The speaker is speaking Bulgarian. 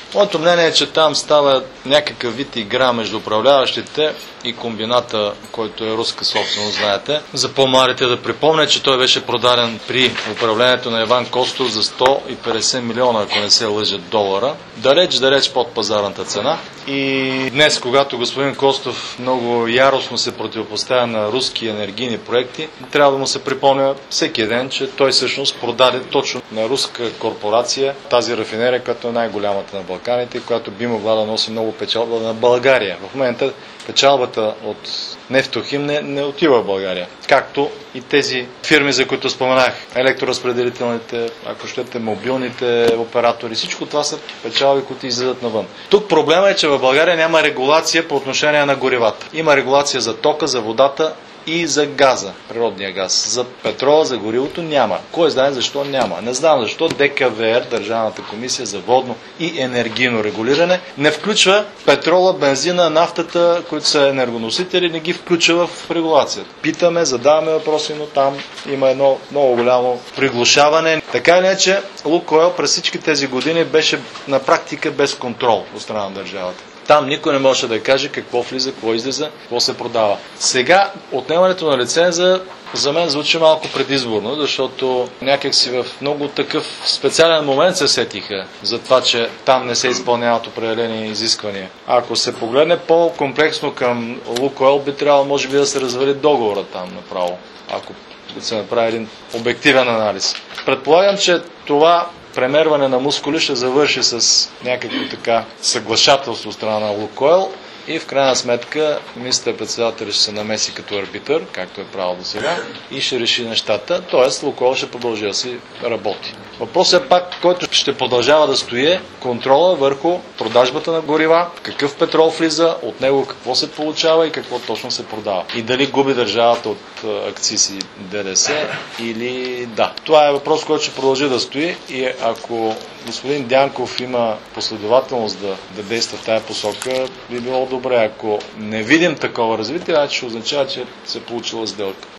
Моето мнение е, че там става някакъв вид игра между управляващите и комбината, който е руска собственост, знаете. За по-малите да припомня, че той беше продаден при управлението на Иван Костов за 150 милиона, ако не се лъжат, долара. Далеч под пазарната цена. И днес, когато господин Костов много яростно се противопоставя на руски енергийни проекти, трябва да му се припомня всеки ден, че той всъщност продаде точно на руска корпорация тази рафинерия, която е най-голямата на Балканите, която би могла да носи много печалба на България. В момента печалбата от Нефтохим не отива в България. Както и тези фирми, за които споменах. Електроразпределителните, ако щете, мобилните оператори. Всичко това са печалби, които излизат навън. Тук проблема е, че в България няма регулация по отношение на горивата. Има регулация за тока, за водата и за газа, природния газ. За петрола, за горивото няма. Кой знае защо няма? Не знам защо ДКВР, Държавната комисия за водно и енергийно регулиране, не включва петрола, бензина, нафтата, които са енергоносители, не ги включва в регулацията. Питаме, задаваме въпроси, но там има едно много голямо приглушаване. Така или иначе, Лукойл през всички тези години беше на практика без контрол от страна на държавата. Там никой не може да каже какво влиза, какво излиза, какво се продава. Сега отнемането на лиценза за мен звучи малко предизборно, защото някак си в много такъв специален момент се сетиха за това, че там не се изпълняват определени изисквания. Ако се погледне по-комплексно към Лукойл, би трябвало може би да се развали договора там направо, ако се направи един обективен анализ. Предполагам, че това премерване на мускули ще завърши с някакво така съглашателство от страна на Лукойл и в крайна сметка министър-председателят ще се намеси като арбитър, както е правил до сега, и ще реши нещата, т.е. Лукойл ще продължи да си работи. Въпросът е пак, който ще продължава да стои, контрола върху продажбата на горива, какъв петрол влиза, от него какво се получава и какво точно се продава. И дали губи държавата от акцизи ДДС или да. Това е въпрос, който ще продължи да стои и ако господин Дянков има последователност да действа в тая посока, би било добре. Ако не видим такова развитие, ще означава, че се получила сделка.